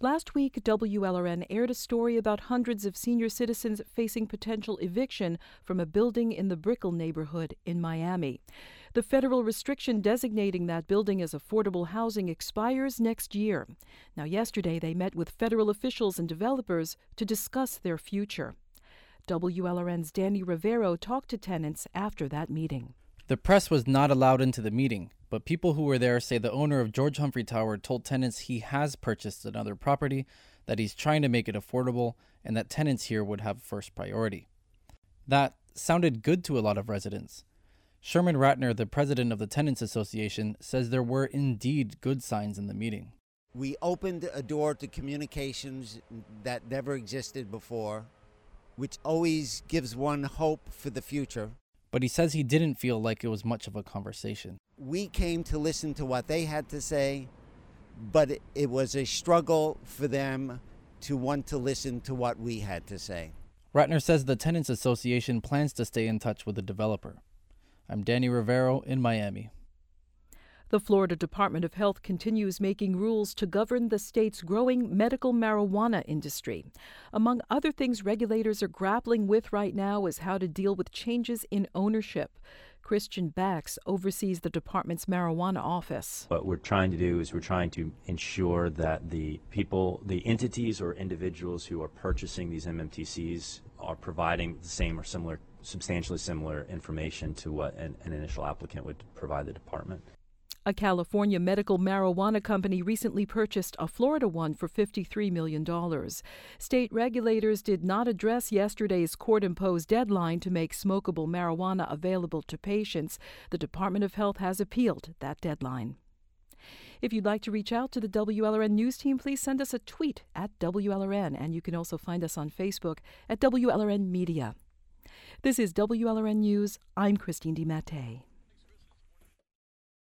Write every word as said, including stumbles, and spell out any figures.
Last week, W L R N aired a story about hundreds of senior citizens facing potential eviction from a building in the Brickell neighborhood in Miami. The federal restriction designating that building as affordable housing expires next year. Now, yesterday, they met with federal officials and developers to discuss their future. W L R N's Danny Rivero talked to tenants after that meeting. The press was not allowed into the meeting, but people who were there say the owner of George Humphrey Tower told tenants he has purchased another property, that he's trying to make it affordable, and that tenants here would have first priority. That sounded good to a lot of residents. Sherman Ratner, the president of the Tenants Association, says there were indeed good signs in the meeting. We opened a door to communications that never existed before, which always gives one hope for the future. But he says he didn't feel like it was much of a conversation. We came to listen to what they had to say, but it, it was a struggle for them to want to listen to what we had to say. Ratner says the Tenants Association plans to stay in touch with the developer. I'm Danny Rivero in Miami. The Florida Department of Health continues making rules to govern the state's growing medical marijuana industry. Among other things regulators are grappling with right now is how to deal with changes in ownership. Christian Bax oversees the department's marijuana office. What we're trying to do is we're trying to ensure that the people, the entities or individuals who are purchasing these M M T Cs are providing the same or similar, substantially similar information to what an, an initial applicant would provide the department. A California medical marijuana company recently purchased a Florida one for fifty-three million dollars. State regulators did not address yesterday's court-imposed deadline to make smokable marijuana available to patients. The Department of Health has appealed that deadline. If you'd like to reach out to the W L R N News team, please send us a tweet at W L R N, and you can also find us on Facebook at W L R N Media. This is W L R N News. I'm Christine DiMattei.